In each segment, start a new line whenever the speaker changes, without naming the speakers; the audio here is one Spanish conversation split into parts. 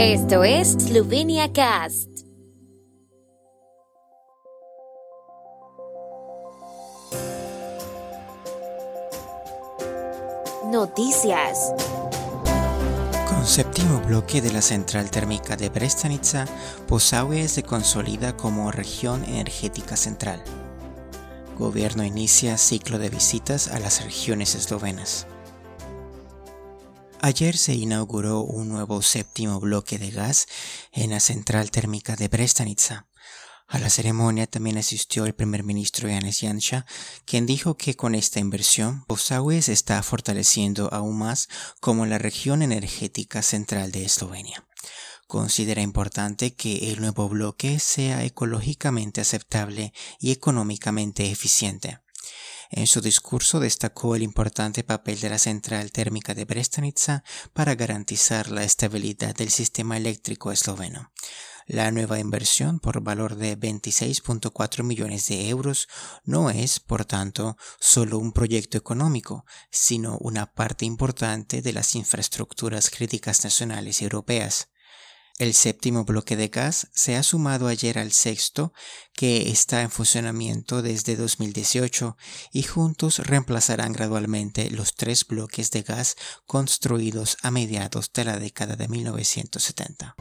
Esto es Slovenia Cast. Noticias.
Con séptimo bloque de la central térmica de Brestanica, Posavje se consolida como región energética central. Gobierno inicia ciclo de visitas a las regiones eslovenas. Ayer se inauguró un nuevo séptimo bloque de gas en la central térmica de Brestanica. A la ceremonia también asistió el primer ministro Janez Janša, quien dijo que con esta inversión, Posavje se está fortaleciendo aún más como la región energética central de Eslovenia. Considera importante que el nuevo bloque sea ecológicamente aceptable y económicamente eficiente. En su discurso destacó el importante papel de la central térmica de Brestanica para garantizar la estabilidad del sistema eléctrico esloveno. La nueva inversión por valor de 26.4 millones de euros no es, por tanto, solo un proyecto económico, sino una parte importante de las infraestructuras críticas nacionales y europeas. El séptimo bloque de gas se ha sumado ayer al sexto, que está en funcionamiento desde 2018, y juntos reemplazarán gradualmente los 3 bloques de gas construidos a mediados de la década de 1970.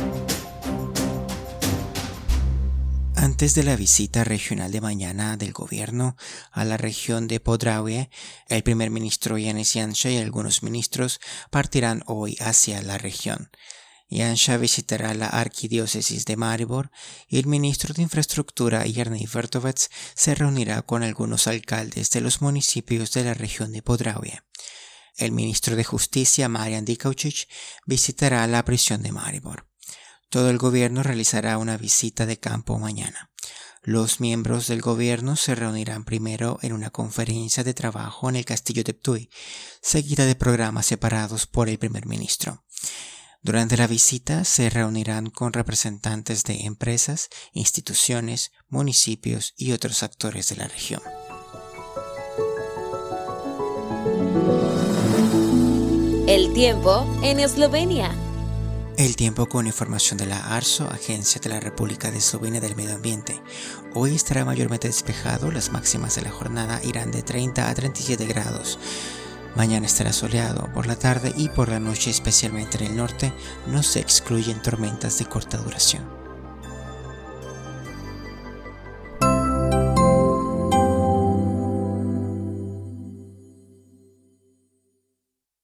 Antes de la visita regional de mañana del gobierno a la región de Podravje, el primer ministro Janez Janša y algunos ministros partirán hoy hacia la región. Janša visitará la arquidiócesis de Maribor y el ministro de Infraestructura Jernej Vrtovec se reunirá con algunos alcaldes de los municipios de la región de Podravje. El ministro de Justicia Marian Dikaučič visitará la prisión de Maribor. Todo el gobierno realizará una visita de campo mañana. Los miembros del gobierno se reunirán primero en una conferencia de trabajo en el castillo de Ptuj, seguida de programas separados por el primer ministro. Durante la visita se reunirán con representantes de empresas, instituciones, municipios y otros actores de la región.
El tiempo en Eslovenia.
El tiempo con información de la ARSO, Agencia de la República de Eslovenia del Medio Ambiente. Hoy estará mayormente despejado, las máximas de la jornada irán de 30 a 37 grados. Mañana estará soleado por la tarde y por la noche, especialmente en el norte, no se excluyen tormentas de corta duración.